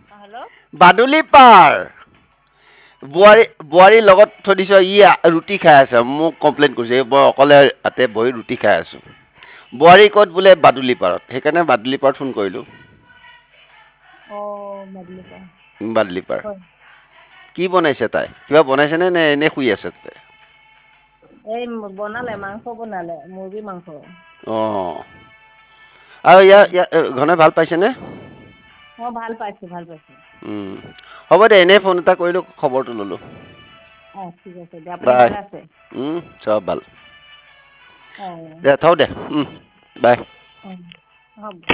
hello' বাদুলি পাৰ বোৱাৰীৰ লগত থৈ দিছ ৰুটি খাই আছে মোক কমপ্লেইন কৰিছে মই অকলে তাতে বহি ৰুটি খাই আছো বোৱাৰী ক'ত বোলে বাদুলি পাৰত সেইকাৰণে বাদুলি পাৰত ফোন কৰিলো অ বাদুলি পাৰ বাদুলি পাৰ হয় কি বনাইছে তাই কিবা বনাইছে নে এনে শুই আছে তাতে এই বনালে মাংস বনালে মুৰ্গী মাংস অ আৰু ইয়াৰ ঘনে ভাল পাইছেনে অ ভাল পাইছো ভাল পাইছো হ'ব দে এনেই ফোন এটা কৰিলোঁ খবৰটো ল'লোঁ অ ঠিক আছে দে আপুনি বাই ভালে আছে চব ভাল অ দে থও দে বাই অ হ'ব